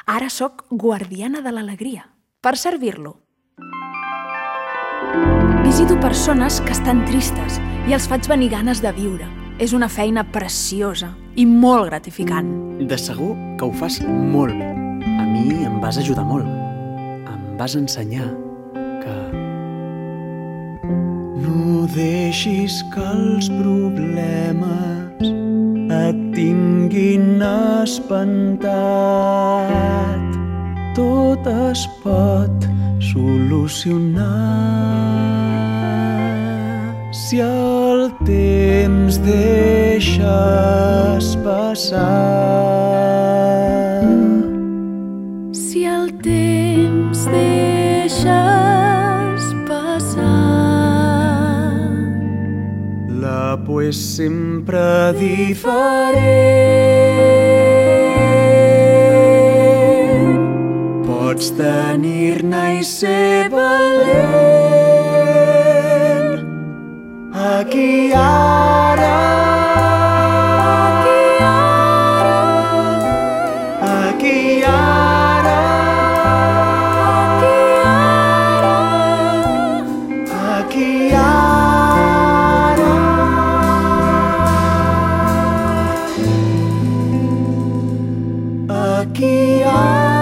Ara sóc guardiana de l'alegria, per servir-lo. Visito persones que estan tristes i els faig venir ganes de viure. És una feina preciosa i molt gratificant. De segur que ho fas molt bé. A mi em vas ajudar molt. Em vas ensenyar que no deixis que els problemes et tinguin espantat. Tot es pot solucionar si el temps deixes passar. Si el temps deixes passar. La por és sempre diferent. Pots tenir-ne i ser valent. Aquí ara. Aquí ara. Aquí ara. Aquí ara.